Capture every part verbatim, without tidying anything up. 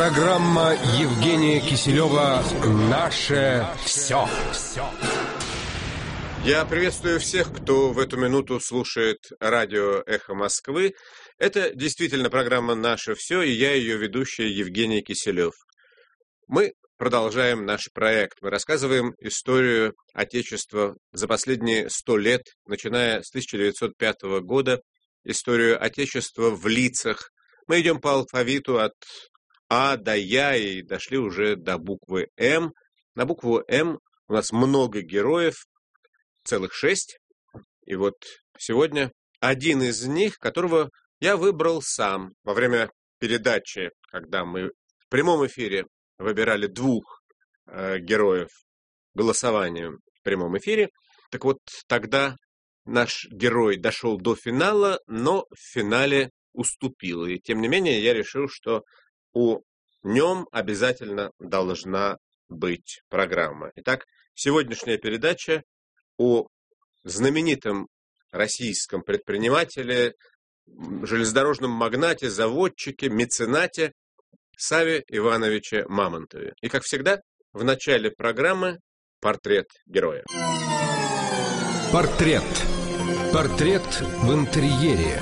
Программа Евгения Киселева «Наше все». Я приветствую всех, кто в эту минуту слушает радио «Эхо Москвы». Это действительно программа «Наше все», и я ее ведущий Евгений Киселев. Мы продолжаем наш проект. Мы рассказываем историю Отечества за последние сто лет, начиная с тысяча девятьсот пятого года, историю Отечества в лицах. Мы идем по алфавиту от А до Я и дошли уже до буквы М. На букву М у нас много героев, целых шесть. И вот сегодня один из них, которого я выбрал сам во время передачи, когда мы в прямом эфире выбирали двух э, героев голосованием в прямом эфире. Так вот, тогда наш герой дошел до финала, но в финале уступил. И тем не менее я решил, что у нем обязательно должна быть программа. Итак, сегодняшняя передача о знаменитом российском предпринимателе, железнодорожном магнате, заводчике, меценате Саве Ивановиче Мамонтове. И, как всегда, в начале программы портрет героя. Портрет. Портрет в интерьере.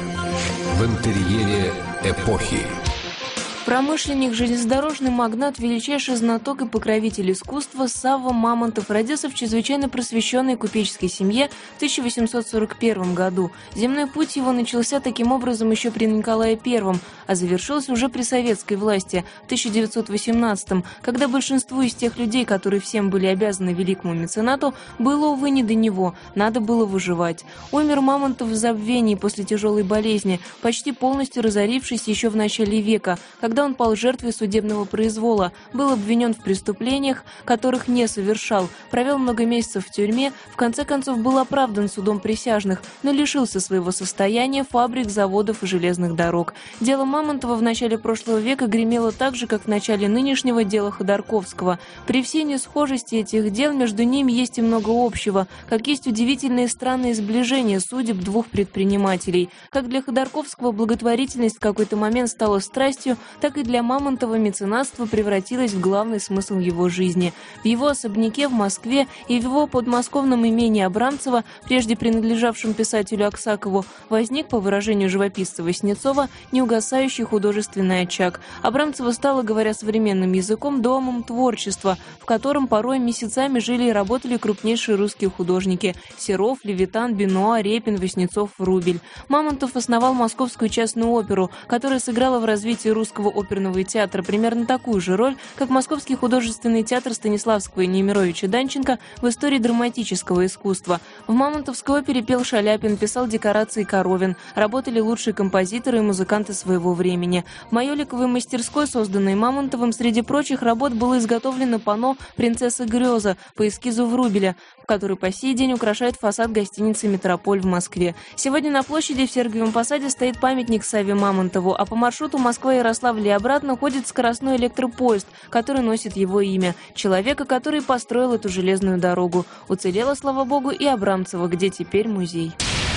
В интерьере эпохи. Промышленник, железнодорожный магнат, величайший знаток и покровитель искусства Савва Мамонтов родился в чрезвычайно просвещенной купеческой семье в тысяча восемьсот сорок первом году. Земной путь его начался таким образом еще при Николае Первом, а завершился уже при советской власти в тысяча девятьсот восемнадцатом, когда большинству из тех людей, которые всем были обязаны великому меценату, было, увы, не до него, надо было выживать. Умер Мамонтов в забвении после тяжелой болезни, почти полностью разорившись еще в начале века, когда он пал жертвой судебного произвола, был обвинен в преступлениях, которых не совершал, провел много месяцев в тюрьме, в конце концов был оправдан судом присяжных, но лишился своего состояния, фабрик, заводов и железных дорог. Дело Мамонтова в начале прошлого века гремело так же, как в начале нынешнего дела Ходорковского. При всей несхожести этих дел между ними есть и много общего, как есть удивительные странные сближения судеб двух предпринимателей. Как для Ходорковского благотворительность в какой-то момент стала страстью, так и для Мамонтова меценатство превратилось в главный смысл его жизни. В его особняке в Москве и в его подмосковном имении Абрамцево, прежде принадлежавшем писателю Аксакову, возник, по выражению живописца Васнецова, неугасающий художественный очаг. Абрамцево стало, говоря современным языком, домом творчества, в котором порой месяцами жили и работали крупнейшие русские художники – Серов, Левитан, Бенуа, Репин, Васнецов, Врубель. Мамонтов основал Московскую частную оперу, которая сыграла в развитии русского оперного театра примерно такую же роль, как Московский художественный театр Станиславского и Немировича Данченко в истории драматического искусства. В Мамонтовской опере пел Шаляпин, писал декорации Коровин, работали лучшие композиторы и музыканты своего времени. В Майоликовой мастерской, созданной Мамонтовым, среди прочих работ было изготовлено панно «Принцесса Греза» по эскизу Врубеля, который по сей день украшает фасад гостиницы «Метрополь» в Москве. Сегодня на площади в Сергиевом Посаде стоит памятник Савве Мамонтову, а по маршруту Москва-Ярославль и обратно ходит скоростной электропоезд, который носит его имя, человека, который построил эту железную дорогу. Уцелела, слава богу, и Абрамцево, где теперь музей.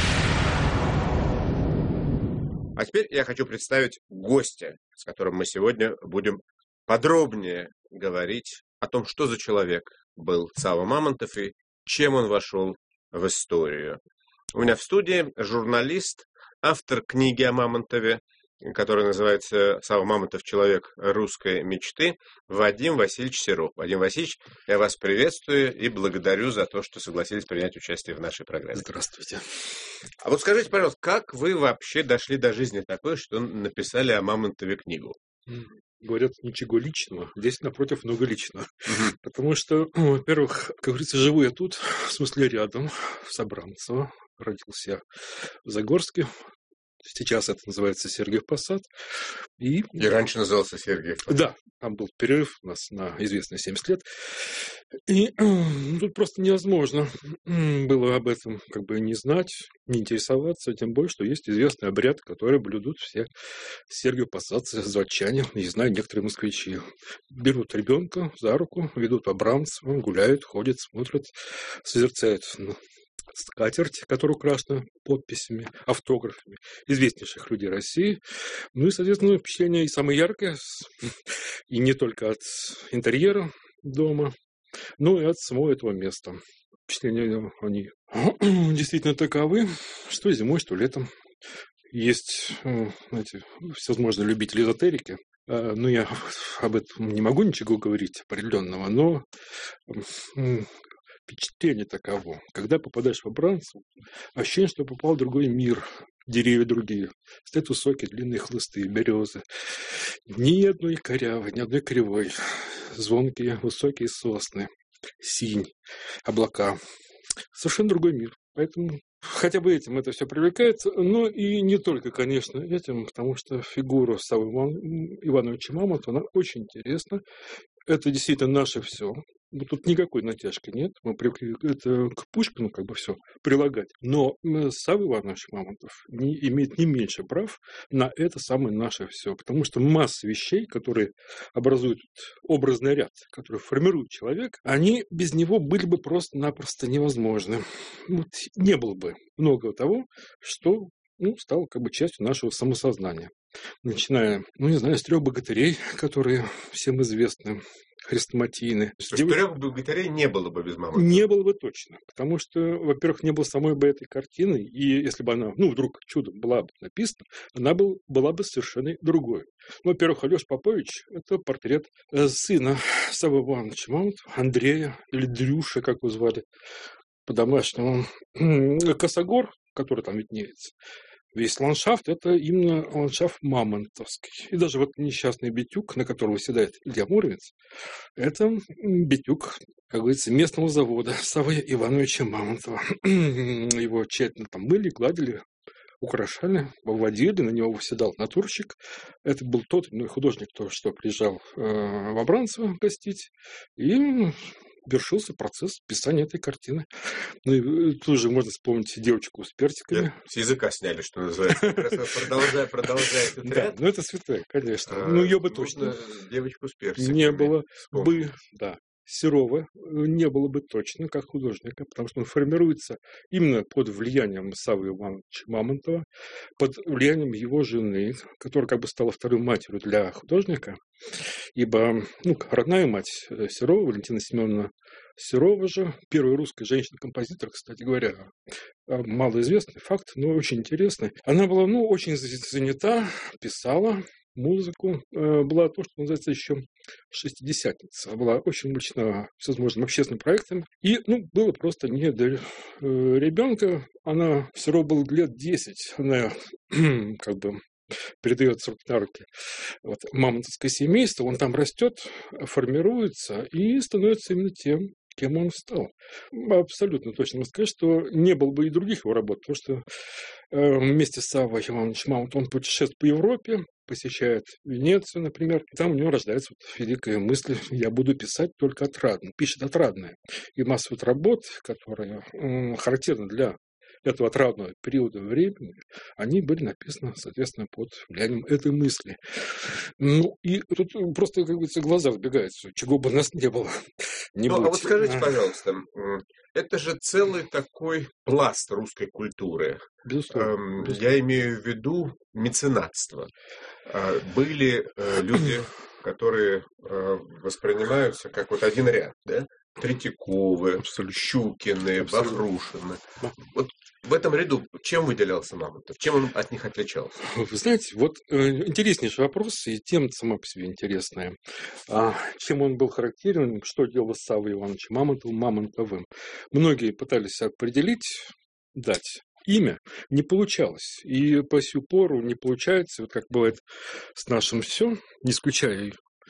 А теперь я хочу представить гостя, с которым мы сегодня будем подробнее говорить о том, что за человек был Савва Мамонтов и чем он вошел в историю. У меня в студии журналист, автор книги о Мамонтове, которая называется «Савва Мамонтов. Человек русской мечты», Вадим Васильевич Серов. Вадим Васильевич, я вас приветствую и благодарю за то, что согласились принять участие в нашей программе. Здравствуйте. А вот скажите, пожалуйста, как вы вообще дошли до жизни такой, что написали о Мамонтове книгу? Говорят, ничего личного. Здесь, напротив, много личного. Угу. Потому что, ну, во-первых, как говорится, живу я тут, в смысле рядом, с Абрамцево. Родился я в Загорске. Сейчас это называется Сергиев Посад. И... и раньше назывался Сергиев Посад. Да, там был перерыв у нас на известные семьдесят лет. И тут просто невозможно было об этом как бы не знать, не интересоваться, тем более, что есть известный обряд, который блюдут все Сергиев Посадцы, заводчане, не знаю, некоторые москвичи. Берут ребенка за руку, ведут Абрамцева, гуляют, ходят, смотрят, созерцают скатерть, которая украшена подписями, автографами известнейших людей России. Ну и, соответственно, впечатление и самое яркое, и не только от интерьера дома, но и от самого этого места. Впечатления они действительно таковы, что зимой, что летом. Есть, знаете, всевозможные любители эзотерики, но я об этом не могу ничего говорить определенного, но впечатление таково. Когда попадаешь в Абранцево, ощущение, что попал в другой мир, деревья другие, стоят высокие длинные хлысты, березы, ни одной корявой, ни одной кривой, звонкие высокие сосны, синь, облака. Совершенно другой мир. Поэтому хотя бы этим это все привлекает, но и не только, конечно, этим, потому что фигура Саввы Ивановича Мамонтова, она очень интересна. Это действительно наше все. Тут никакой натяжки нет. Мы привыкли это к Пушкину как бы все прилагать. Но Савва Иванович Мамонтов не, имеет не меньше прав на это самое наше все. Потому что масса вещей, которые образуют образный ряд, которые формируют человека, они без него были бы просто-напросто невозможны. Вот не было бы многого того, что ну, стало как бы частью нашего самосознания. Начиная, ну не знаю, с трех богатырей, которые всем известны, хрестоматийны. Четырех богатырей не было бы без Мамонтова? Не было бы точно. Потому что, во-первых, не было самой бы этой картины, и если бы она, ну, вдруг чудом была бы написана, она был, была бы совершенно другой. Ну, во-первых, Алеша Попович – это портрет сына Саввы Ивановича Мамонтова, Андрея, или Дрюша, как его звали по-домашнему. Косогор, который там виднеется, весь ландшафт – это именно ландшафт мамонтовский. И даже вот несчастный битюк, на котором выседает Илья Муромец, это битюк, как говорится, местного завода Саввы Ивановича Мамонтова. Его тщательно там мыли, гладили, украшали, выводили, на него выседал натурщик. Это был тот ну, художник, кто что приезжал э, в Абранцево гостить, и вершился процесс писания этой картины. Ну и тут же можно вспомнить девочку с персиками. С языка сняли, что называется. Продолжая, продолжая этот ряд. Да, ну это святая, конечно. Ну ее бы точно девочку с персиками не было бы, да. Серова не было бы точно как художника, потому что он формируется именно под влиянием Саввы Ивановича Мамонтова, под влиянием его жены, которая как бы стала второй матерью для художника, ибо ну, родная мать Серова, Валентина Семеновна Серова же, первая русская женщина-композитор, кстати говоря, малоизвестный факт, но очень интересный. Она была ну, очень занята, писала музыку, была то, что называется еще шестидесятница. Была очень увлечена всевозможными общественными проектами. И ну, было просто не до ребенка. Она все равно было лет десять. Она как бы передает с руки на руки вот, мамонтовское семейство. Он там растет, формируется и становится именно тем, кем он стал. Абсолютно точно могу сказать, что не было бы и других его работ, потому что э, вместе с Саввой Ивановичем Мамонтовым он путешествует по Европе, посещает Венецию, например, и там у него рождается вот великая мысль «я буду писать только отрадно». Пишет отрадное. И масса вот работ, которые э, характерны для этого отрадного периода времени, они были написаны, соответственно, под влиянием этой мысли. Ну, и тут просто, как говорится, глаза разбегаются, чего бы у нас не было. Не ну, будь. а вот скажите, пожалуйста, это же целый такой пласт русской культуры. Безусловно. Безусловно. Я имею в виду меценатство. Были люди, которые воспринимаются как вот один ряд, да? Третьяковы, Щукины, Абсолютно. Бахрушины. Вот в этом ряду чем выделялся Мамонтов? Чем он от них отличался? Вы знаете, вот э, интереснейший вопрос, и тема сама по себе интересная. А, чем он был характерен, что делал Савва Иванович Мамонтовым, Мамонтовым? Многие пытались определить, дать имя, не получалось. И по сию пору не получается, вот как бывает с нашим все, не исключая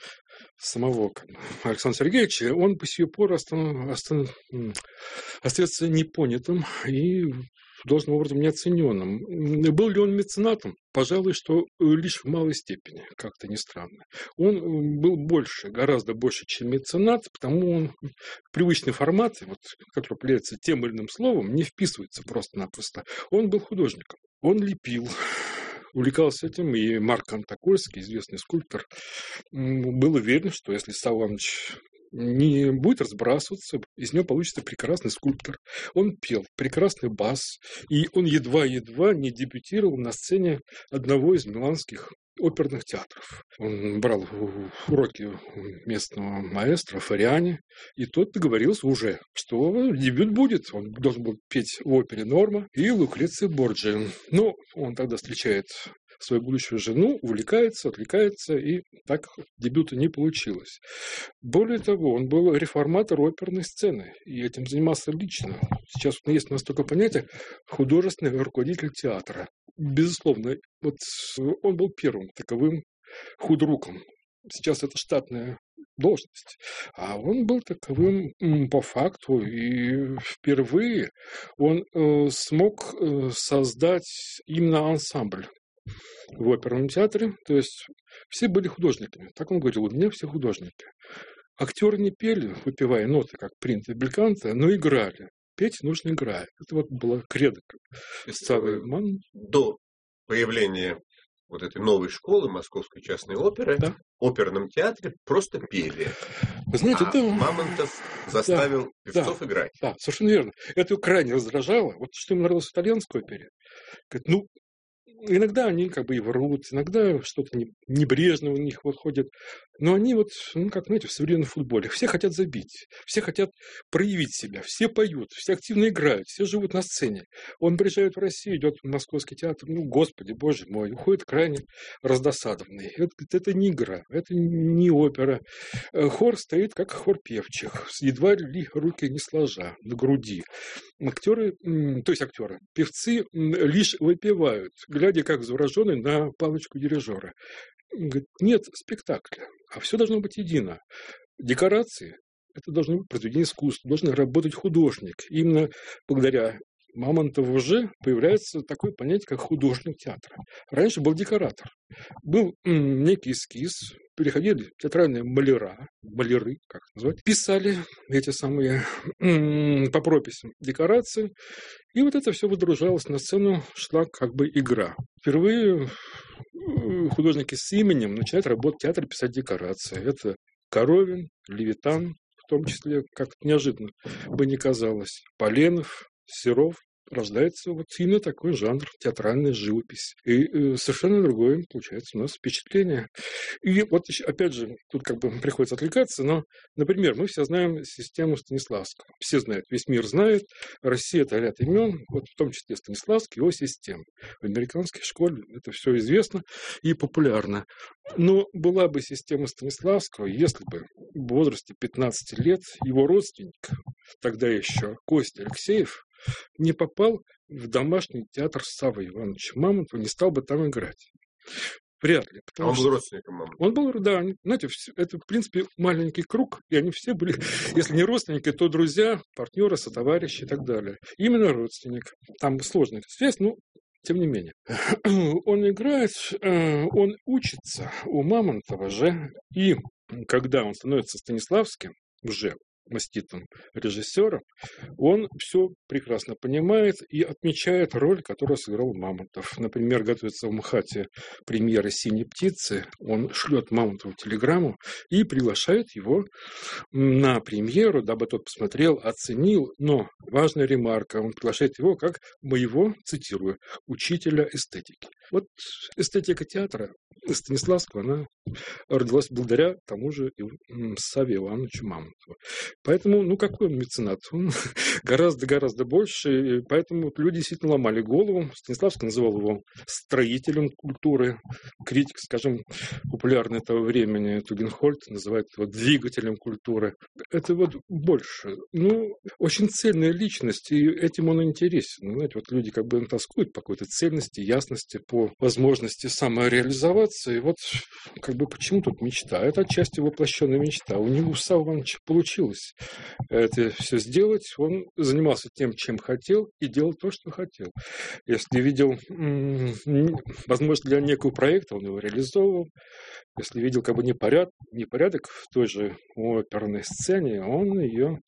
самого Александра Сергеевича, он по сию пору остан... Остан... остается непонятым и должным образом неоцененным. Был ли он меценатом? Пожалуй, что лишь в малой степени, как-то не странно. Он был больше, гораздо больше, чем меценат, потому он в привычный формат, вот, который определяется тем или иным словом, не вписывается просто-напросто. Он был художником. Он лепил, увлекался этим, и Марк Антокольский, известный скульптор, был уверен, что если Савва Иванович не будет разбрасываться, из него получится прекрасный скульптор. Он пел прекрасный бас, и он едва-едва не дебютировал на сцене одного из миланских оперных театров. Он брал уроки местного маэстро Фариани, и тот договорился уже, что дебют будет. Он должен был петь в опере «Норма» и Лукреция Борджиа. Но он тогда встречает свою будущую жену, увлекается, отвлекается, и так дебюта не получилось. Более того, он был реформатор оперной сцены, и этим занимался лично. Сейчас есть у нас только понятие художественный руководитель театра. Безусловно, вот он был первым таковым худруком. Сейчас это штатная должность. А он был таковым по факту, и впервые он э, смог э, создать именно ансамбль в оперном театре. То есть все были художниками. Так он говорил, у меня все художники. Актеры не пели, выпивая ноты, как принято бельканто, но играли. Петь нужно играть. Это вот была кредо. До появления вот этой новой школы Московской частной оперы, да, в оперном театре просто пели. Вы знаете, а да. Мамонтов заставил да, певцов да, играть. Да, совершенно верно. Это крайне раздражало. Вот что ему нравилось в итальянской опере. Говорит, ну, иногда они как бы и врут, иногда что-то небрежно у них выходит. Но они вот, ну, как, знаете, в современном футболе. Все хотят забить, все хотят проявить себя, все поют, все активно играют, все живут на сцене. Он приезжает в Россию, идет в Московский театр, ну, господи, боже мой, уходит крайне раздосадованный. Это, это не игра, это не опера. Хор стоит, как хор певчих, едва ли руки не сложа на груди. Актеры, то есть актеры, певцы лишь выпивают, глядя как завороженный на палочку дирижера. Говорит, нет спектакля, а все должно быть едино. Декорации – это должно быть произведение искусства, должен работать художник. Именно благодаря Мамонтову уже появляется такое понятие, как художник театра. Раньше был декоратор. Был м, некий эскиз, переходили театральные маляра, маляры, как назвать, писали эти самые м, по прописям декорации, и вот это все выдружалось на сцену, шла как бы игра. Впервые художники с именем начинают работать в театре, писать декорации. Это Коровин, Левитан, в том числе, как-то неожиданно бы не казалось, Поленов, Серов. Рождается вот именно такой жанр театральная живопись. И э, совершенно другое получается у нас впечатление. И вот опять же, тут как бы приходится отвлекаться, но, например, мы все знаем систему Станиславского. Все знают, весь мир знает. Россия – это ряд имен, вот в том числе Станиславский, его система. В американской школе это все известно и популярно. Но была бы система Станиславского, если бы в возрасте пятнадцати лет его родственник, тогда еще Костя Алексеев, не попал в домашний театр Саввы Ивановича Мамонтова, не стал бы там играть. Вряд ли. А он был родственником Мамонтова? Он был, да. Знаете, это, в принципе, маленький круг, и они все были, если не родственники, то друзья, партнеры, сотоварищи и так далее. Именно родственник. Там сложная связь, но тем не менее. Он играет, он учится у Мамонтова же, и когда он становится Станиславским, уже маститым режиссером, он все прекрасно понимает и отмечает роль, которую сыграл Мамонтов. Например, готовится в МХАТе премьера «Синей птицы», он шлет Мамонтову телеграмму и приглашает его на премьеру, дабы тот посмотрел, оценил, но важная ремарка, он приглашает его как моего, цитирую, учителя эстетики. Вот эстетика театра Станиславского, она родилась благодаря тому же Савве Ивановичу Мамонтову. Поэтому, ну, какой он меценат? Он гораздо-гораздо больше, и поэтому люди действительно ломали голову. Станиславский называл его строителем культуры. Критик, скажем, популярный этого времени, Тугенхольд, называет его двигателем культуры. Это вот больше. Ну, очень цельная личность, и этим он интересен. Знаете, вот люди как бы тоскуют по какой-то цельности, ясности, по возможности самореализоваться, и вот как бы почему тут мечта? Это отчасти воплощенная мечта. У него, у Саввы Ивановича, получилось это все сделать. Он занимался тем, чем хотел, и делал то, что хотел. Если видел м-м, возможность для некого проекта, он его реализовывал. Если видел как бы непорядок, непорядок в той же оперной сцене, он ее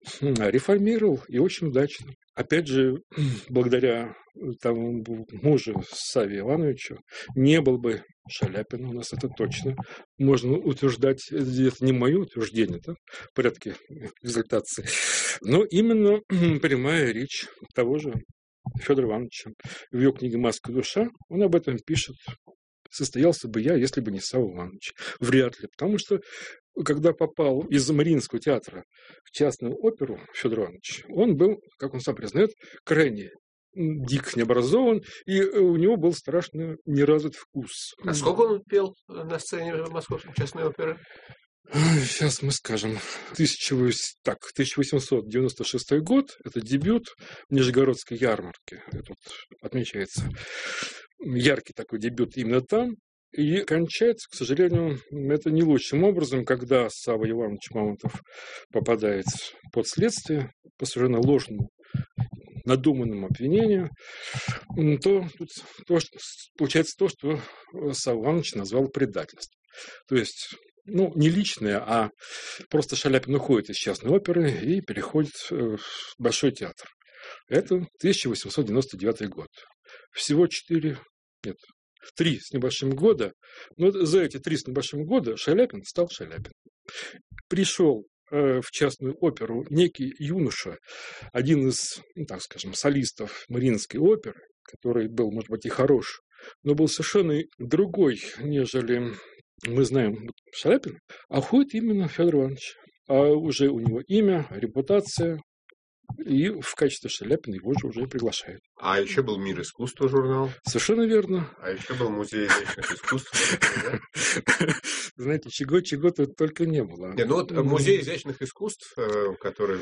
реформировал и очень удачно. Опять же, благодаря тому мужу Саве Ивановичу не был бы Шаляпин у нас, это точно. Можно утверждать, это не мое утверждение, да, в порядке экзальтации, но именно прямая речь того же Федора Ивановича. В его книге «Маска душа» он об этом пишет. Состоялся бы я, если бы не Савва Иванович. Вряд ли, потому что когда попал из Мариинского театра в частную оперу Федор Иванович, он был, как он сам признает, крайне дико необразован, и у него был страшно неразвит вкус. А сколько он пел на сцене Московской частной оперы? Сейчас мы скажем. тысяча восемьсот девяносто шестой год, это дебют в Нижегородской ярмарке. Это вот отмечается яркий такой дебют именно там. И кончается, к сожалению, это не лучшим образом, когда Савва Иванович Мамонтов попадает под следствие по совершенно ложному, надуманному обвинению, то, тут, то что, получается то, что Савва Иванович назвал предательством. То есть, ну, не личное, а просто Шаляпин уходит из частной оперы и переходит в Большой театр. Это тысяча восемьсот девяносто девятый год. Всего четыре, нет, три с небольшим года, но за эти три с небольшим года Шаляпин стал Шаляпин. Пришел э, в частную оперу некий юноша, один из, ну, так скажем, солистов Мариинской оперы, который был, может быть, и хорош, но был совершенно другой, нежели мы знаем Шаляпин, а уходит именно Федор Иванович. А уже у него имя, репутация, и в качестве Шаляпина его же уже приглашают. А еще был «Мир искусства» журнал. Совершенно верно. А еще был Музей изящных искусств. Знаете, чего-чего тут только не было. Не, ну вот Музей изящных искусств, который...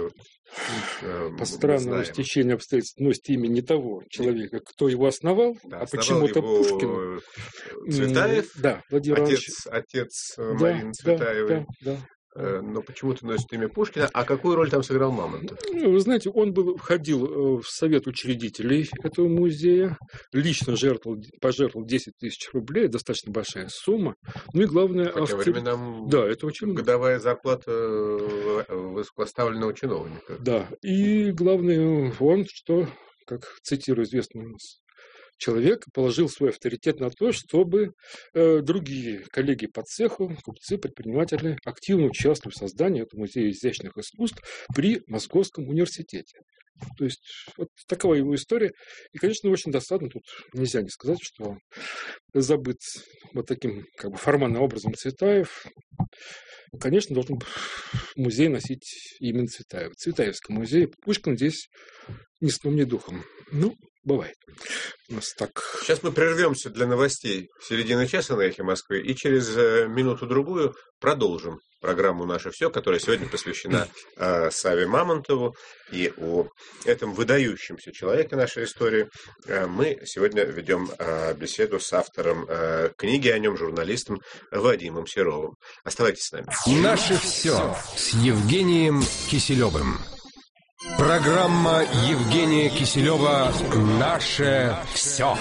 По странному стечению обстоятельств носит имя не того человека, кто его основал, да, а почему-то Пушкин. Цветаев? Да, Владимир Иванович. Отец Марины Цветаевой. Да, да. Но почему-то носит имя Пушкина. А какую роль там сыграл Мамонтов? Вы знаете, он был, входил в совет учредителей этого музея, лично жертвовал, пожертвовал десять тысяч рублей, достаточно большая сумма. Ну и главное... Хотя автор... временам да, это очень... годовая зарплата высокопоставленного чиновника. Да, и главное, он, что, как цитирую известного у нас человек, положил свой авторитет на то, чтобы э, другие коллеги по цеху, купцы, предприниматели активно участвовали в создании этого музея изящных искусств при Московском университете. То есть вот такова его история. И, конечно, очень досадно, тут нельзя не сказать, что забыт вот таким как бы формальным образом Цветаев. Конечно, должен музей носить именно Цветаева. Цветаевский музей. Пушкин здесь ни сном, ни духом. Ну, бывает. У нас так. Сейчас мы прервемся для новостей в середине часа на «Эхе Москвы» и через минуту-другую продолжим программу «Наше все», которая сегодня посвящена э, Саве Мамонтову. И о этом выдающемся человеке нашей истории э, мы сегодня ведем э, беседу с автором э, книги о нем, журналистом Вадимом Серовым. Оставайтесь с нами. «Наше все» с Евгением Киселевым. Программа Евгения Киселева «Наше все».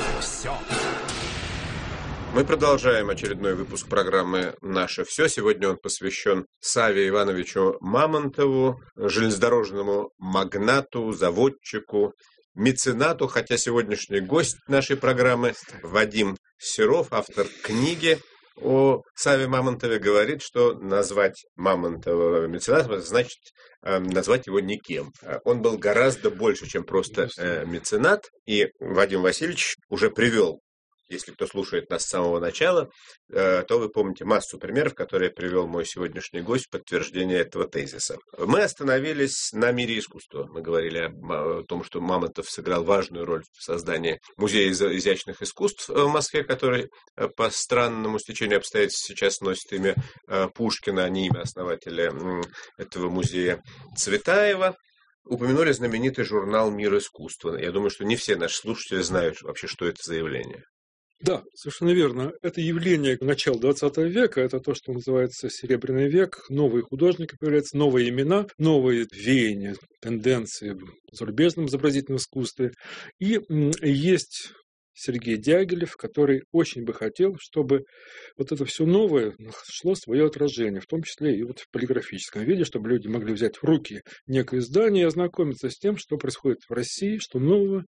Мы продолжаем очередной выпуск программы «Наше все». Сегодня он посвящен Саве Ивановичу Мамонтову, железнодорожному магнату, заводчику, меценату, хотя сегодняшний гость нашей программы Вадим Серов, автор книги о Саве Мамонтове, говорит, что назвать Мамонтова меценатом значит э, назвать его никем. Он был гораздо больше, чем просто э, меценат. И Вадим Васильевич уже привел, если кто слушает нас с самого начала, то вы помните массу примеров, которые привел мой сегодняшний гость в подтверждение этого тезиса. Мы остановились на мире искусства. Мы говорили о том, что Мамонтов сыграл важную роль в создании Музея изящных искусств в Москве, который по странному стечению обстоятельств сейчас носит имя Пушкина, а не имя основателя этого музея Цветаева. Упомянули знаменитый журнал «Мир искусства». Я думаю, что не все наши слушатели знают вообще, что это за явление. Да, совершенно верно. Это явление начала двадцатого века, это то, что называется Серебряный век. Новые художники появляются, новые имена, новые веяния, тенденции в зарубежном изобразительном искусстве. И есть Сергей Дягилев, который очень бы хотел, чтобы вот это все новое нашло свое отражение, в том числе и вот в полиграфическом виде, чтобы люди могли взять в руки некое издание и ознакомиться с тем, что происходит в России, что нового,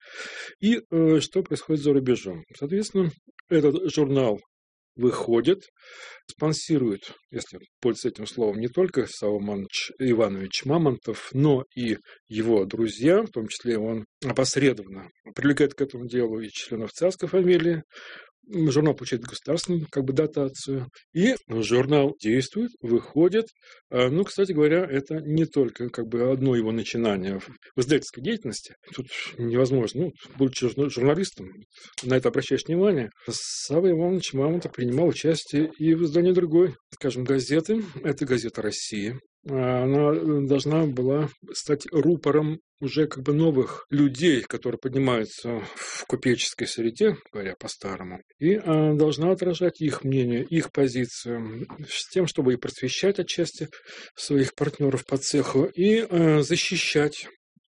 и э, что происходит за рубежом. Соответственно, этот журнал выходит, спонсирует, если пользоваться этим словом, не только Савва Иванович, Иванович Мамонтов, но и его друзья, в том числе он опосредованно привлекает к этому делу и членов царской фамилии. Журнал получает государственную как бы дотацию, и журнал действует, выходит. Ну, кстати говоря, это не только как бы одно его начинание в издательской деятельности. Тут невозможно, ну, будучи журналистом, на это обращаешь внимание. Савва Иванович Мамонтов принимал участие и в издании другой, скажем, газеты. Это газета «Россия». Она должна была стать рупором уже как бы новых людей, которые поднимаются в купеческой среде, говоря по-старому, и а, должна отражать их мнение, их позицию, с тем, чтобы и просвещать отчасти своих партнеров по цеху, и а, защищать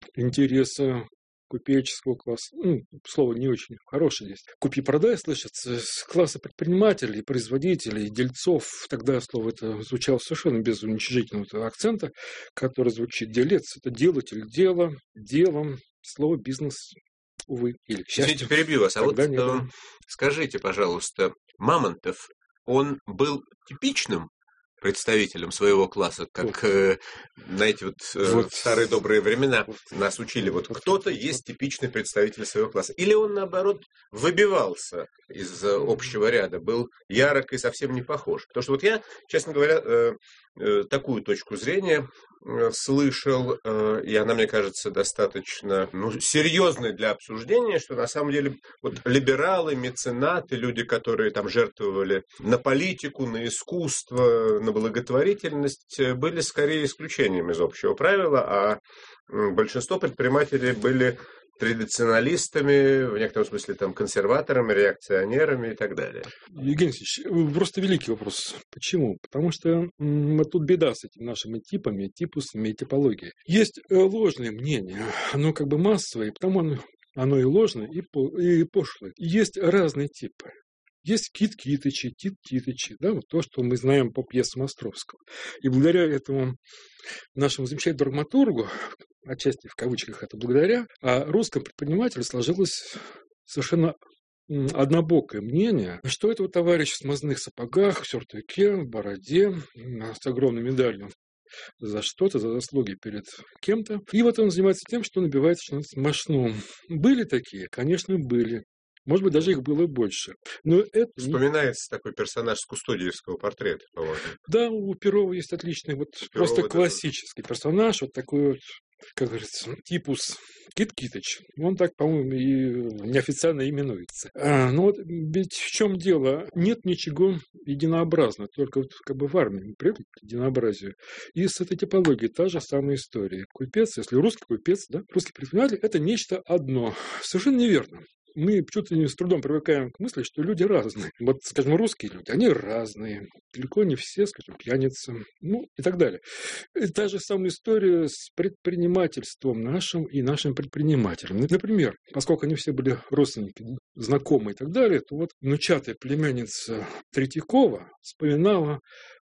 интересы купеческого класса, ну, слово не очень хорошее здесь. Купи-продай слышится с класса предпринимателей, производителей, дельцов. Тогда слово это звучало совершенно без уничижительного акцента, который звучит делец. Это делатель дела, делом. Слово бизнес, увы, или к счастью. Извините, перебью вас. А вот не было. Скажите, пожалуйста, Мамонтов, он был типичным представителем своего класса, как, вот. э, знаете, вот, э, вот в старые добрые времена нас учили, вот кто-то есть типичный представитель своего класса. Или он, наоборот, выбивался из общего ряда, был ярок и совсем не похож. Потому что вот я, честно говоря, э, э, такую точку зрения э, слышал, э, и она, мне кажется, достаточно ну, серьезной для обсуждения, что на самом деле вот либералы, меценаты, люди, которые там жертвовали на политику, на искусство, на благотворительность, были скорее исключением из общего правила, а большинство предпринимателей были традиционалистами, в некотором смысле там консерваторами, реакционерами и так далее. Евгений Алексеевич, просто великий вопрос. Почему? Потому что м, тут беда с этими нашими типами, типусами и типологией. Есть ложное мнение, оно как бы массовое, и потому оно, оно и ложное, и, по, и пошлое. Есть разные типы. Есть Кит-Китычи, Тит-Титычи, да, вот то, что мы знаем по пьесам Островского. И благодаря этому нашему замечательному драматургу, отчасти в кавычках это благодаря, о русском предпринимателе сложилось совершенно однобокое мнение, что это вот товарищ в смазных сапогах, в сюртуке, в бороде, с огромной медалью за что-то, за заслуги перед кем-то. И вот он занимается тем, что набивается что-то мошном. Были такие? Конечно, были. Может быть, даже их было больше. Но это... Вспоминается такой персонаж с Кустодиевского портрета, по-моему. Да, у Перова есть отличный, вот Перова, просто да, классический да. персонаж, вот такой вот, как говорится, типус Кит-Китыч. Он так, по-моему, и неофициально именуется. А, но вот ведь в чем дело? Нет ничего единообразного, только вот как бы в армии мы привыкли к единообразию. И с этой типологией та же самая история. Купец, если русский купец, да, русский предприниматель, это нечто одно. Совершенно неверно. Мы почему-то с трудом привыкаем к мысли, что люди разные. Вот, скажем, русские люди, они разные. Далеко не все, скажем, пьяницы, ну и так далее. И та же самая история с предпринимательством нашим и нашим предпринимателем. Например, поскольку они все были родственники, знакомые и так далее, то вот внучатая племянница Третьякова вспоминала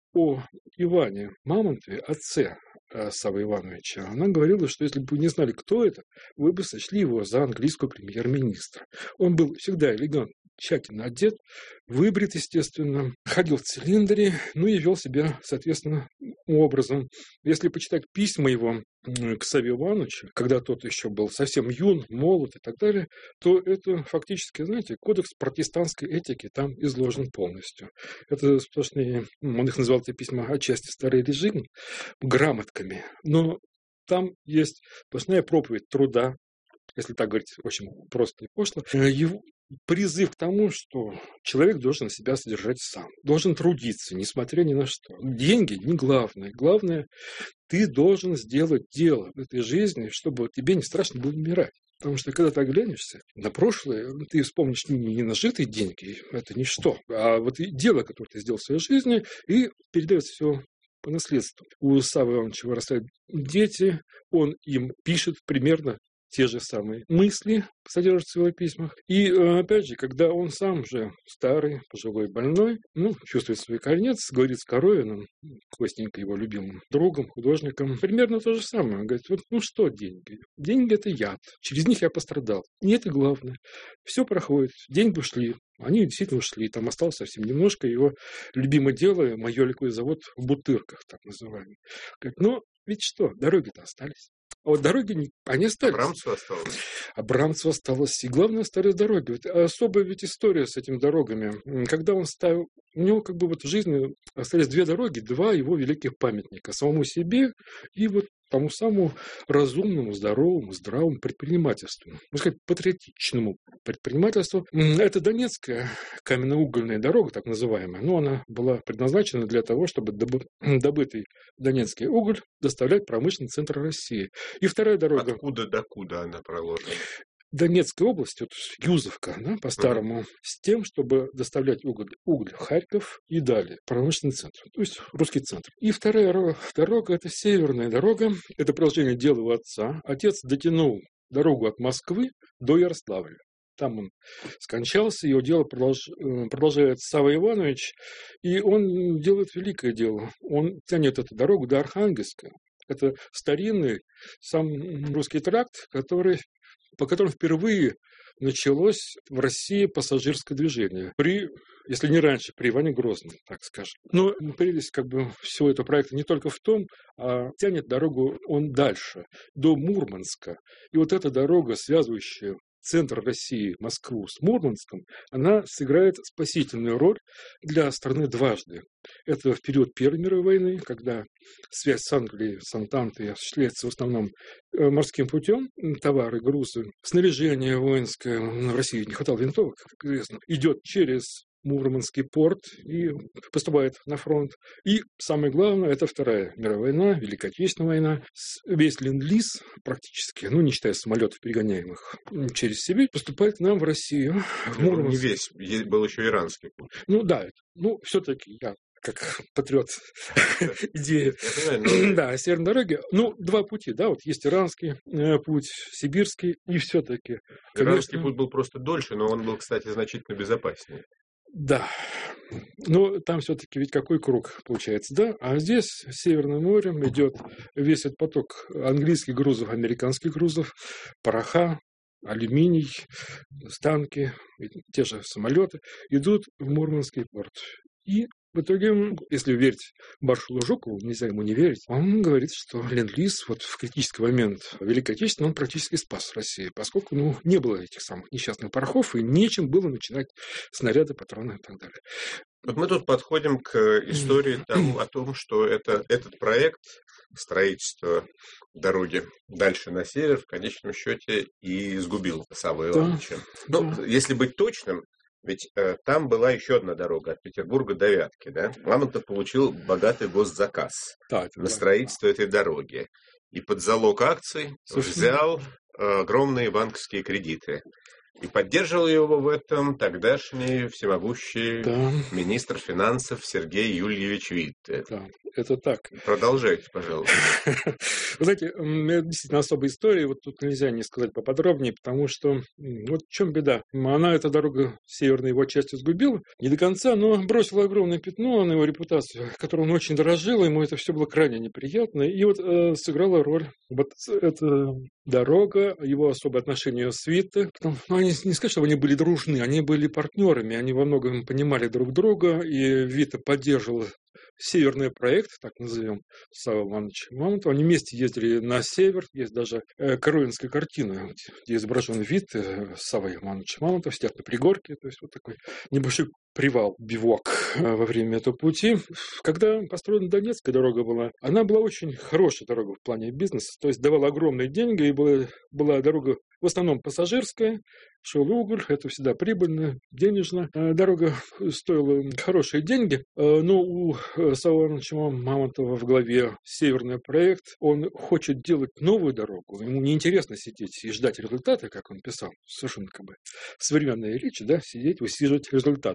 о Иване Мамонтове, отце Саввы Ивановича. Она говорила, что если бы вы не знали, кто это, вы бы сочли его за английского премьер-министра. Он был всегда элегантно, тщательно одет, выбрит, естественно, ходил в цилиндре, ну и вел себя, соответственно, образом. Если почитать письма его к Савве Ивановичу, когда тот еще был совсем юн, молод и так далее, то это фактически, знаете, кодекс протестантской этики там изложен полностью. Это сплошные, он их называл эти письма отчасти старый режим, грамотками, но там есть сплошная проповедь труда, если так говорить очень просто и пошло, его призыв к тому, что человек должен себя содержать сам, должен трудиться, несмотря ни на что. Деньги не главное. Главное, ты должен сделать дело в этой жизни, чтобы тебе не страшно было умирать. Потому что, когда ты оглянешься на прошлое, ты вспомнишь не нажитые деньги, это ничто, а вот и дело, которое ты сделал в своей жизни, и передается все по наследству. У Саввы Ивановича вырастают дети, он им пишет примерно те же самые мысли содержатся в его письмах. И, опять же, когда он сам же старый, пожилой, больной, ну, чувствует свой конец, говорит с Коровиным, Костенька, его любимым другом, художником, примерно то же самое. Он говорит, вот, ну что деньги? Деньги – это яд. Через них я пострадал. И это главное. Все проходит. Деньги ушли. Они действительно ушли. Там осталось совсем немножко. Его любимое дело – майоликовый завод в Бутырках, так называемый. Говорит, но ведь что, дороги-то остались. А вот дороги, не, они остались. Абрамцу осталось. Абрамцу осталось. И главное, остались дороги. Вот особая ведь история с этими дорогами. Когда он ставил... У него как бы вот в жизни остались две дороги, два его великих памятника. Самому себе и вот тому самому разумному, здоровому, здравому предпринимательству. Можно сказать, патриотичному предпринимательству. Это Донецкая каменно-угольная дорога, так называемая. Но она была предназначена для того, чтобы добы... добытый донецкий уголь доставлять в промышленный центр России. И вторая дорога... Откуда докуда она проложена? Донецкая область, вот Юзовка, да, по-старому, mm-hmm. с тем, чтобы доставлять уголь, уголь в Харьков и далее, промышленный центр, то есть русский центр. И вторая дорога – это северная дорога, это продолжение дела его отца. Отец дотянул дорогу от Москвы до Ярославля. Там он скончался, его дело продолж... продолжает Савва Иванович, и он делает великое дело. Он тянет эту дорогу до Архангельска. Это старинный сам русский тракт, который... по которым впервые началось в России пассажирское движение. При, если не раньше, при Иване Грозном, так скажем. Но прелесть как бы всего этого проекта не только в том, а тянет дорогу он дальше, до Мурманска. И вот эта дорога, связывающая центр России, Москву с Мурманском, она сыграет спасительную роль для страны дважды. Это в период Первой мировой войны, когда связь с Англией, с Антантой осуществляется в основном морским путем, товары, грузы, снаряжение воинское, в России не хватало винтовок, как известно, идет через Мурманский порт и поступает на фронт. И самое главное, это Вторая мировая война, Великая Отечественная война. Весь ленд-лиз практически, ну не считая самолетов, перегоняемых через Сибирь, поступает к нам в Россию. В Мурманск. Не весь, был еще иранский путь. Ну да, ну все-таки я как патриот идеи. Да, северной дороги. Ну, два пути, да, вот есть иранский путь, сибирский, и все-таки. Иранский путь был просто дольше, но он был, кстати, значительно безопаснее. Да, но там все-таки ведь какой круг получается, да? А здесь Северным морем идет весь этот поток английских грузов, американских грузов, пороха, алюминий, станки, те же самолеты идут в Мурманский порт. И в итоге, если верить маршалу Жукову, нельзя ему не верить, он говорит, что ленд-лиз вот в критический момент Великой Отечественной он практически спас Россию, поскольку ну, не было этих самых несчастных порохов и нечем было начинать снаряды, патроны и так далее. Вот мы тут подходим к истории тому, о том, что это, этот проект строительства дороги дальше на север в конечном счете и сгубил Савву Ивановича. Да. Ну, да. Если быть точным, ведь э, там была еще одна дорога от Петербурга до Вятки, да? Мамонтов получил богатый госзаказ да, на да. строительство этой дороги. И под залог акций Слушай, взял э, огромные банковские кредиты. И поддерживал его в этом тогдашний всемогущий да. министр финансов Сергей Юльевич Витте. Да, это так. Продолжайте, пожалуйста. Вы знаете, это действительно особая история, вот тут нельзя не сказать поподробнее, потому что вот в чем беда. Она, эта дорога северной его части сгубила, не до конца, но бросила огромное пятно на его репутацию, которой он очень дорожил, ему это все было крайне неприятно, и вот э, сыграла роль вот эта дорога, его особое отношение с Витте. Ну, они не сказать, что они были дружны, они были партнерами, они во многом понимали друг друга, и Витте поддерживал северный проект, так назовем, Савва Ивановича Мамонтова. Они вместе ездили на север, есть даже э, коровинская картина, где изображен вид э, Савва Ивановича Мамонтова, сидят на пригорке, то есть вот такой небольшой привал, бивок э, во время этого пути. Когда построена Донецкая дорога была, она была очень хорошая дорога в плане бизнеса, то есть давала огромные деньги, и была, была дорога в основном пассажирская, шел уголь, это всегда прибыльно, денежно. Дорога стоила хорошие деньги, но у Саввы Ивановича Мамонтова в главе «Северный проект» он хочет делать новую дорогу. Ему неинтересно сидеть и ждать результата, как он писал, совершенно как бы современная речь, да, сидеть, высиживать результат.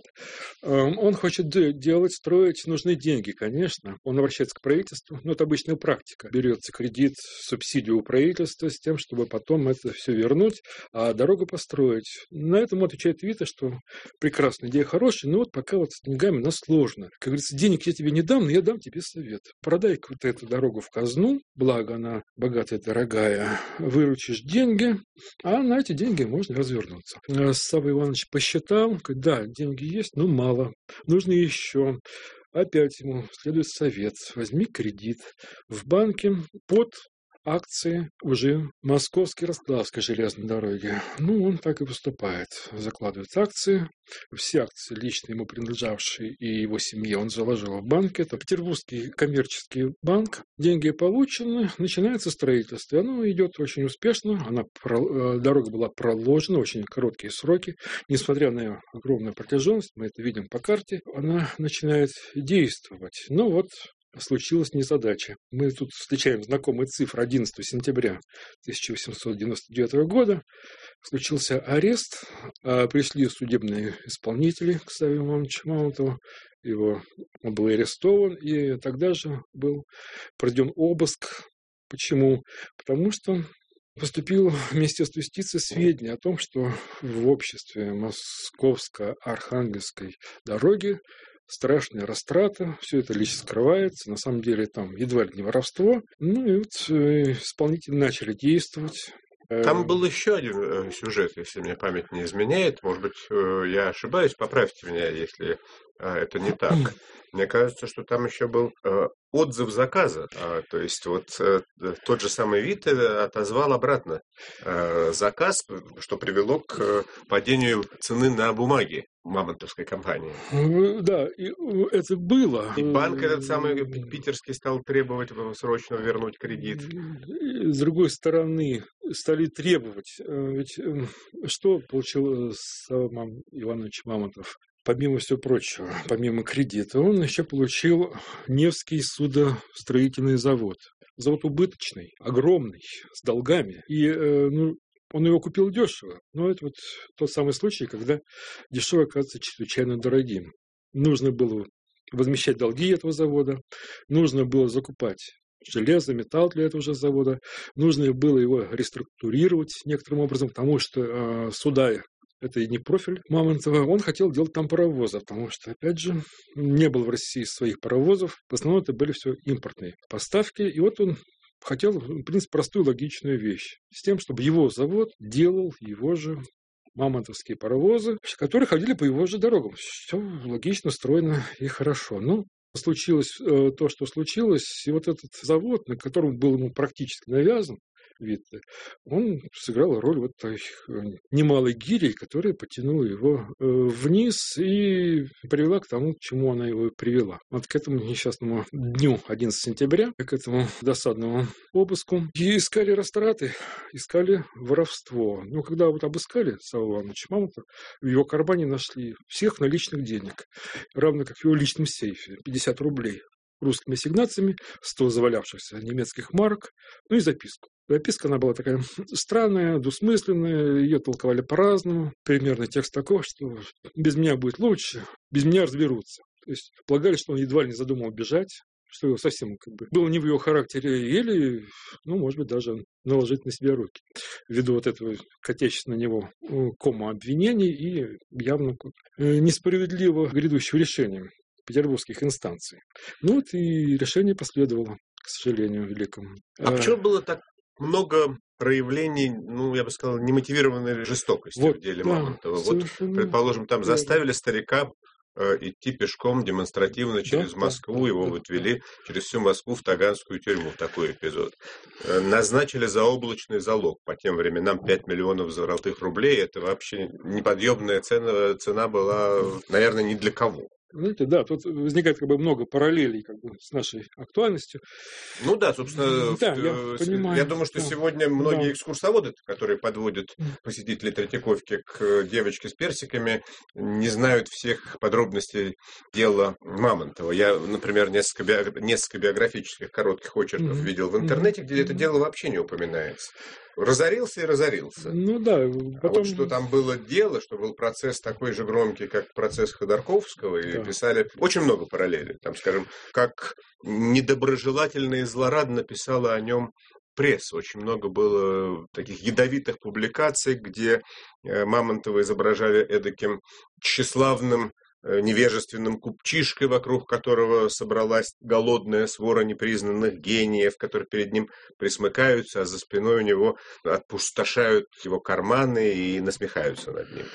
Он хочет делать, строить, нужны деньги, конечно. Он обращается к правительству, но это обычная практика. Берется кредит, субсидию у правительства с тем, чтобы потом это все вернуть, а дорогу построить. На этом отвечает Вита, что прекрасная идея, хорошая, но вот пока вот с деньгами нас сложно. Как говорится, денег я тебе не дам, но я дам тебе совет. Продай вот эту дорогу в казну, благо она богатая, дорогая, выручишь деньги, а на эти деньги можно развернуться. Савва Иванович посчитал, да, деньги есть, но мало, нужно еще. Опять ему следует совет, возьми кредит в банке под акции уже Московской Ростовской железной дороги. Ну, он так и поступает. Закладывает акции. Все акции, лично ему принадлежавшие и его семье, он заложил в банк. Это Петербургский коммерческий банк. Деньги получены, начинается строительство. И оно идет очень успешно. Она, дорога была проложена, очень короткие сроки. Несмотря на огромную протяженность, мы это видим по карте, она начинает действовать. Ну вот, случилась незадача. Мы тут встречаем знакомые цифры одиннадцатого сентября тысяча восемьсот девяносто девятого года. Случился арест, пришли судебные исполнители к Савве Ивановичу Мамонтову. Его, он был арестован, и тогда же был проведен обыск. Почему? Потому что поступило в Министерство юстиции сведения о том, что в обществе Московско-Архангельской дороги страшная растрата, все это лишь скрывается, на самом деле там едва ли не воровство. Ну и вот исполнители начали действовать. Там был еще один сюжет, если мне память не изменяет. Может быть, я ошибаюсь, поправьте меня, если это не так. Мне кажется, что там еще был отзыв заказа. То есть вот тот же самый Вита отозвал обратно заказ, что привело к падению цены на бумаги мамонтовской компании. Да, и это было. И банк этот самый питерский стал требовать срочно вернуть кредит. С другой стороны, стали требовать. Ведь что получил Савва Иванович Мамонтов? Помимо всего прочего, помимо кредита, он еще получил Невский судостроительный завод. Завод убыточный, огромный, с долгами. И ну, он его купил дешево. Но это вот тот самый случай, когда дешево оказывается чрезвычайно дорогим. Нужно было возмещать долги этого завода, нужно было закупать железо, металл для этого же завода, нужно было его реструктурировать некоторым образом, потому что э, суда это и не профиль Мамонтова. Он хотел делать там паровозы, потому что, опять же, не было в России своих паровозов. В основном это были все импортные поставки. И вот он хотел, в принципе, простую логичную вещь. С тем, чтобы его завод делал его же мамонтовские паровозы, которые ходили по его же дорогам. Все логично, стройно и хорошо. Ну, случилось э, то, что случилось. И вот этот завод, на котором был ему практически навязан, Витте, он сыграл роль вот таких немалой гири, которая потянула его вниз и привела к тому, к чему она его привела. Вот к этому несчастному дню одиннадцатого сентября, к этому досадному обыску. И искали растраты, искали воровство. Но когда вот обыскали Савву Ивановича Мамонтова, в его кармане нашли всех наличных денег, равно как в его личном сейфе, пятьдесят рублей. Русскими ассигнациями, сто завалявшихся немецких марок, ну и записку. Записка, она была такая странная, двусмысленная, ее толковали по-разному. Примерно текст такой, что без меня будет лучше, без меня разберутся. То есть полагали, что он едва ли не задумал бежать, что его совсем как бы было не в его характере, или, ну, может быть, даже наложить на себя руки. Ввиду вот этого катящего на него кома обвинений и явно несправедливо грядущего решения петербургских инстанций. Ну вот и решение последовало, к сожалению, великому. А почему было так много проявлений, ну, я бы сказал, немотивированной жестокости вот, в деле да, Мамонтова? Вот, предположим, там да. заставили старика э, идти пешком демонстративно через да, Москву, да, его да, вот вели да. через всю Москву в Таганскую тюрьму, такой эпизод. Э, назначили заоблачный залог, по тем временам пять миллионов золотых рублей, это вообще неподъемная цена, цена была, наверное, ни для кого. Знаете, да, тут возникает как бы много параллелей как бы с нашей актуальностью. Ну да, собственно, да, в, я, э, понимаю, я думаю, что да. сегодня многие Да. экскурсоводы, которые подводят посетителей Третьяковки к девочке с персиками, не знают всех подробностей дела Мамонтова. Я, например, несколько, биог... несколько биографических коротких очерков Мгм. видел в интернете, где это Мгм. дело вообще не упоминается. Разорился и разорился. Ну да, А потом... вот что там было дело, что был процесс такой же громкий, как процесс Ходорковского, и Да. писали очень много параллелей. Там, скажем, как недоброжелательно и злорадно писала о нем пресса. Очень много было таких ядовитых публикаций, где Мамонтова изображали эдаким тщеславным, невежественным купчишкой, вокруг которого собралась голодная свора непризнанных гениев, которые перед ним присмыкаются, а за спиной у него опустошают его карманы и насмехаются над ним.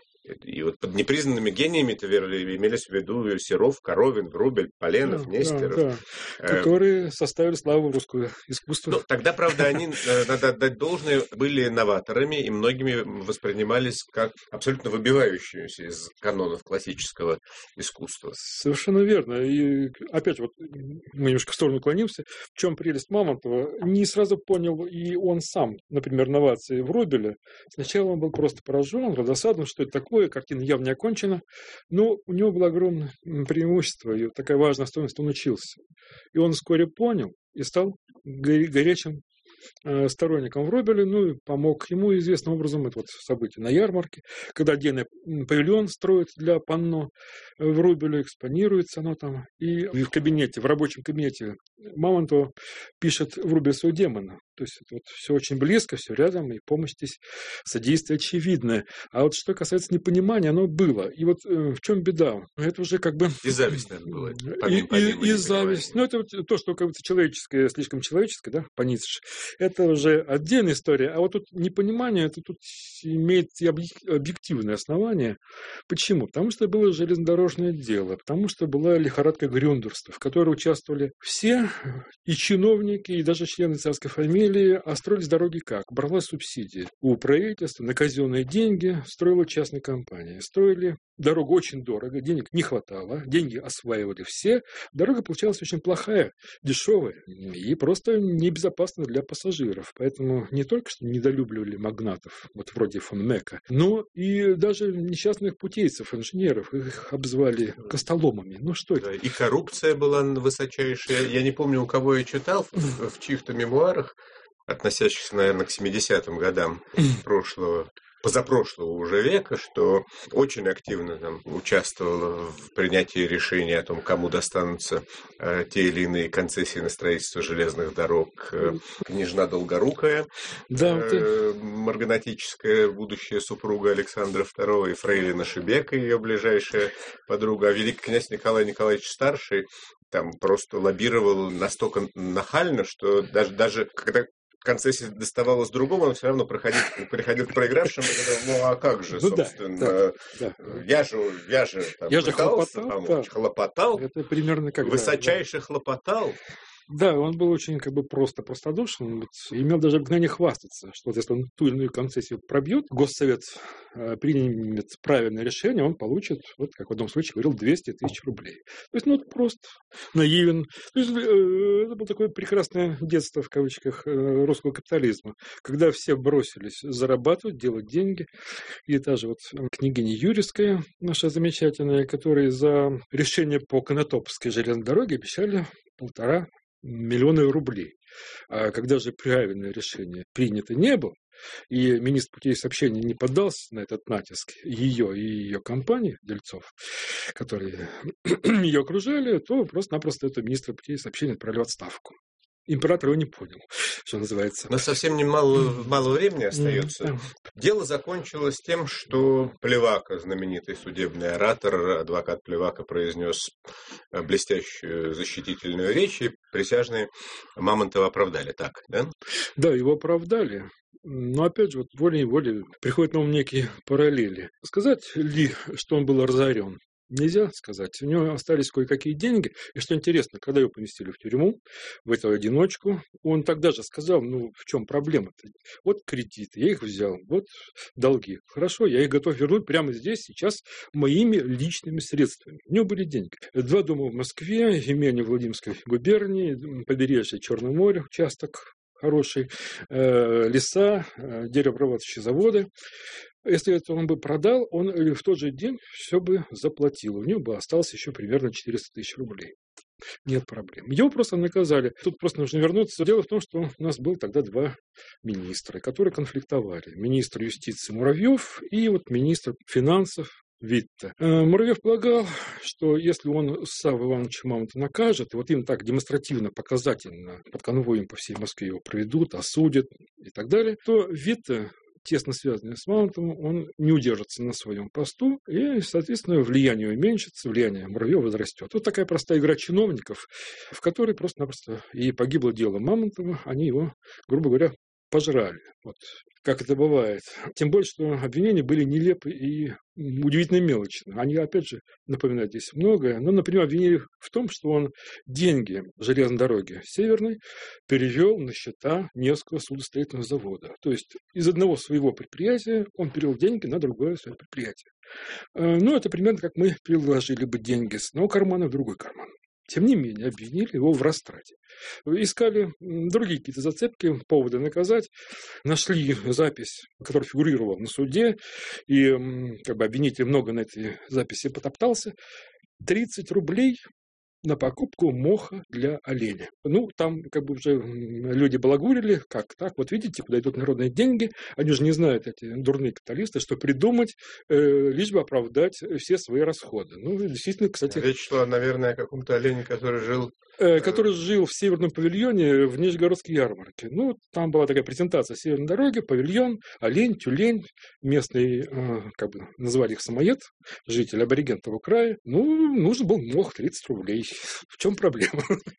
И вот под непризнанными гениями-то имелись в виду Серов, Коровин, Врубель, Поленов, Да, Нестеров. да, да. Которые составили славу русского искусства. Ну, тогда, правда, они, надо отдать должное, были новаторами, и многими воспринимались как абсолютно выбивающиеся из канонов классического искусства. Совершенно верно. И опять вот мы немножко в сторону клонимся. В чем прелесть Мамонтова? Не сразу понял и он сам, например, новации Врубеля. Сначала он был просто поражен, раздосадован, что это такое. Картина явно не окончена, но у него было огромное преимущество, и такая важная особенность, он учился. И он вскоре понял и стал горячим сторонником Врубеля, ну и помог ему известным образом, это вот событие на ярмарке, когда отдельный павильон строят для панно Врубеля, экспонируется оно там, и в кабинете, в рабочем кабинете Мамонтова пишет Врубель своего демона. То есть это вот все очень близко, все рядом, и помощь здесь, содействие очевидное. А вот что касается непонимания, оно было. И вот э, в чем беда? Это уже как бы... И зависть, наверное, была. И, и, и зависть. Ну, это вот то, что как бы человеческое, слишком человеческое, да, по Ницше. Это уже отдельная история. А вот тут непонимание, это тут имеет и объективное основание. Почему? Потому что было железнодорожное дело, потому что была лихорадка грюндерства, в которой участвовали все, и чиновники, и даже члены царской фамилии. А строились дороги как? Бралась субсидия у правительства на казенные деньги, строила частные компании. Строили дорогу очень дорого, денег не хватало, деньги осваивали все. Дорога получалась очень плохая, дешевая и просто небезопасна для пассажиров. Поэтому не только что недолюбливали магнатов, вот вроде фон Мека, но и даже несчастных путейцев, инженеров, их обзывали костоломами. Ну что это? И коррупция была высочайшая. Я не помню, у кого я читал в, в чьих-то мемуарах, относящихся, наверное, к семидесятым годам прошлого, позапрошлого уже века, что очень активно там участвовала в принятии решения о том, кому достанутся э, те или иные концессии на строительство железных дорог. Э, княжна Долгорукая, да, э, марганатическая будущая супруга Александра второго, и фрейлина Шебека, ее ближайшая подруга, а великий князь Николай Николаевич Старший там просто лоббировал настолько нахально, что даже, даже когда концессия доставалась другому, он все равно проходил, приходил к проигравшим и говорил, ну а как же, ну, собственно, да, да, я же, я же, там, я же пытался хлопотал, помочь, да. хлопотал, это примерно как высочайше да. хлопотал. Да, он был очень как бы просто простодушен, вот, имел даже обыкновение хвастаться, что вот если он ту или иную концессию пробьет, Госсовет э, примет правильное решение, он получит, вот как в одном случае говорил, двести тысяч рублей. То есть, ну, вот просто наивен. То есть, э, это было такое прекрасное детство, в кавычках, э, русского капитализма, когда все бросились зарабатывать, делать деньги. И та же вот княгиня Юрьевская, наша замечательная, которая за решение по Конотопской железной дороге обещали полтора миллионы рублей. А когда же правильное решение принято не было, и министр путей сообщения не поддался на этот натиск ее и ее компании, дельцов, которые ее окружали, то просто-напросто этого министра путей сообщения отправили в отставку. Император его не понял, что называется. Но совсем немало мало времени остается. Mm-hmm. Дело закончилось тем, что Плевака, знаменитый судебный оратор, адвокат Плевака, произнес блестящую защитительную речь, и присяжные Мамонтова оправдали. Так, да? Да, его оправдали. Но опять же, вот волей-неволей приходят на ум некие параллели. Сказать ли, что он был разорен? нельзя сказать. У него остались кое-какие деньги. И что интересно, когда его поместили в тюрьму, в эту одиночку, он тогда же сказал, ну, в чем проблема-то? Вот кредиты, я их взял, вот долги. Хорошо, я их готов вернуть прямо здесь, сейчас, моими личными средствами. У него были деньги. Два дома в Москве, имение Владимирской губернии, побережье Черного моря, участок хороший, э, леса, э, деревообрабатывающие заводы. Если это он бы продал, он в тот же день все бы заплатил. У него бы осталось еще примерно четыреста тысяч рублей. Нет проблем. Его просто наказали. Тут просто нужно вернуться. Дело в том, что у нас было тогда два министра, которые конфликтовали. Министр юстиции Муравьев и вот министр финансов Витте. Муравьев полагал, что если он Савву Ивановича Мамонтова накажет, и вот им так демонстративно, показательно под конвоем по всей Москве его проведут, осудят и так далее, то Витте, тесно связанный с Мамонтовым, он не удержится на своем посту, и, соответственно, влияние уменьшится, влияние Муравьева возрастет. Вот такая простая игра чиновников, в которой просто-напросто и погибло дело Мамонтова, они его, грубо говоря, пожрали. Вот как это бывает. Тем более, что обвинения были нелепы и удивительно мелочны. Они, опять же, напоминают здесь многое. Ну, например, обвинили в том, что он деньги железной дороги Северной перевел на счета Невского судостроительного завода. То есть из одного своего предприятия он перевел деньги на другое свое предприятие. Ну, это примерно как мы переложили бы деньги с одного кармана в другой карман. Тем не менее, обвинили его в растрате. Искали другие какие-то зацепки, поводы наказать. Нашли запись, которая фигурировала на суде. И как бы обвинитель много на этой записи потоптался. тридцать рублей на покупку моха для оленя. Ну, там как бы уже люди балагурили, как так, вот видите, куда идут народные деньги, они же не знают, эти дурные капиталисты, что придумать, э, лишь бы оправдать все свои расходы. Ну, действительно, кстати... Речь шла, наверное, о каком-то олене, который жил... Э, который жил в Северном павильоне в Нижегородской ярмарке. Ну, там была такая презентация Северной дороги, павильон, олень, тюлень, местные, э, как бы называли их самоед, житель абориген того края. Ну, нужен был мох тридцать рублей. В чем проблема?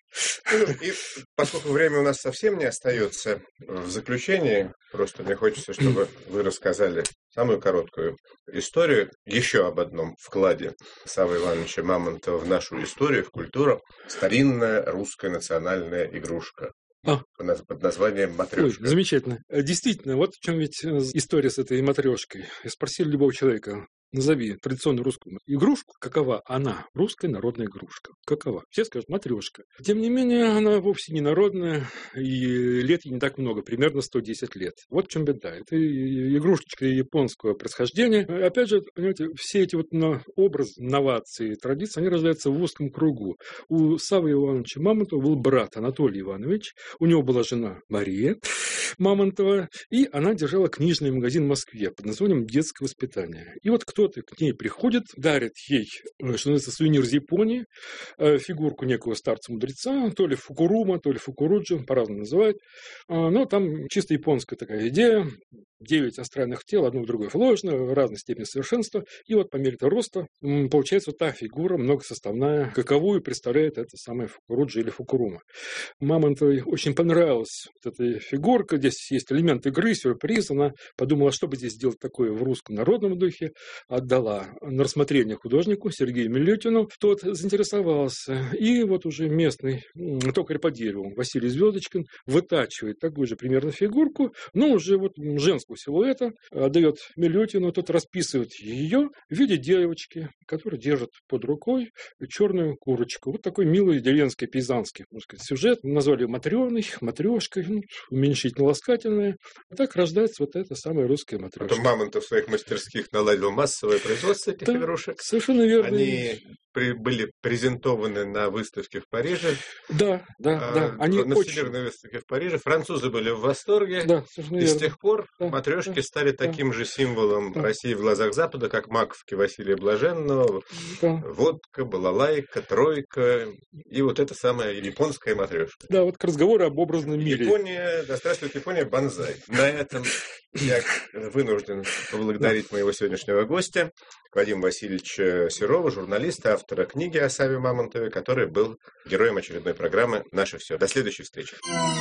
Ну, и поскольку время у нас совсем не остается, в заключении просто мне хочется, чтобы вы рассказали самую короткую историю еще об одном вкладе Саввы Ивановича Мамонтова в нашу историю, в культуру. Старинная русская национальная игрушка. А. Под названием матрешка. Ой, замечательно. Действительно, вот в чем ведь история с этой матрешкой. Спросили любого человека, назови традиционную русскую игрушку, какова она, русская народная игрушка, какова? Все скажут матрешка. Тем не менее, она вовсе не народная, и лет ей не так много, примерно сто десять лет. Вот в чем беда. Это игрушечка японского происхождения. Опять же, понимаете, все эти вот образы, новации, традиции, они рождаются в узком кругу. У Саввы Ивановича Мамонтова был брат Анатолий Иванович, у него была жена Мария Мамонтова, и она держала книжный магазин в Москве под названием «Детское воспитание». И вот кто-то к ней приходит, дарит ей, что называется, сувенир из Японии, фигурку некого старца-мудреца, то ли Фукурума, то ли Фукуруджи, по-разному называют. Но там чисто японская такая идея. Девять астральных тел, одно в другое вложено, разной степени совершенства. И вот по мере этого роста получается вот та фигура многосоставная, каковую представляет эта самая Фукуруджи или Фукурума. Мамонтовой очень понравилась вот эта фигурка. Здесь есть элемент игры, сюрприз. Она подумала, что бы здесь сделать такое в русском народном духе. Отдала на рассмотрение художнику Сергею Милютину. Тот заинтересовался. И вот уже местный токарь по дереву Василий Звездочкин вытачивает такую же примерно фигурку, но уже вот женского силуэта, отдает Милютину, тот расписывает ее в виде девочки, которая держит под рукой черную курочку. Вот такой милый деревенский, пейзанский, можно сказать, сюжет. Назвали ее Матрёной, Матрешкой, ну, уменьшительно-ласкательная. А так рождается вот эта самая русская матрешка. Потом Мамонтов в своих мастерских наладил массовое производство этих да, игрушек. Совершенно верно. Они при, были презентованы на выставке в Париже. Да, да, а, да. Они на очень... всемирной выставке в Париже. Французы были в восторге. Да, совершенно и верно. С тех пор да, матрешки да, стали да, таким же символом да. России в глазах Запада, как маковки Василия Блаженного, да. водка, балалайка, тройка и вот эта самая японская матрешка. Да, вот к разговору об образном мире. Япония, да здравствует Япония, бонзай. На этом я вынужден поблагодарить моего сегодняшнего гостя, Вадима Васильевича Серова, журналиста, автора книги о Савве Мамонтове, который был героем очередной программы «Наше все». До следующей встречи.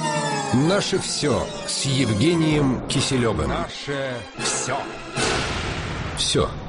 «Наше все» с Евгением Киселевым. Наше все. Все.